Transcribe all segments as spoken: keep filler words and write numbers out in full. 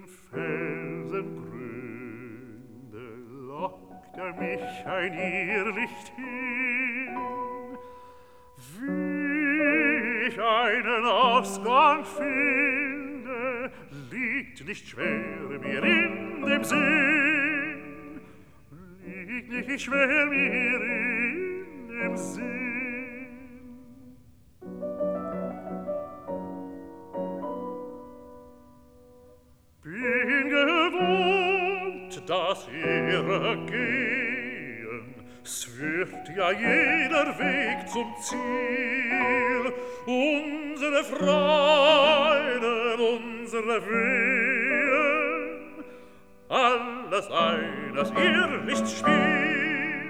Felsengründe lockt er mich ein Irrlicht hin, wie ich einen Ausgang finde, liegt nicht schwer mir in dem Sinn, liegt nicht schwer mir in dem Sinn. Bin gewohnt, dass ihre gehen, es wird ja jeder Weg zum Ziel, unsere Freuden, unsere Wehen, alles eines Irrlichtspiel,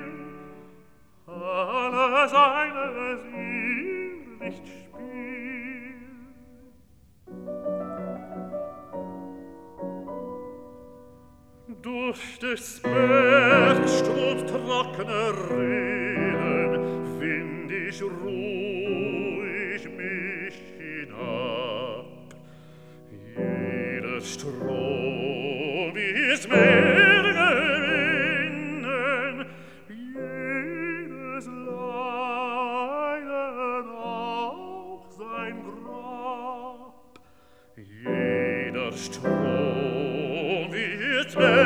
alles eines Irrlichtspiel. Durch des Bergstroms trockene Rillen wind ich ruhig mich hinab. Jedes Strom ist mehr gewinnen, jedes Leiden auch sein Grab. Jeder Strom wird mehr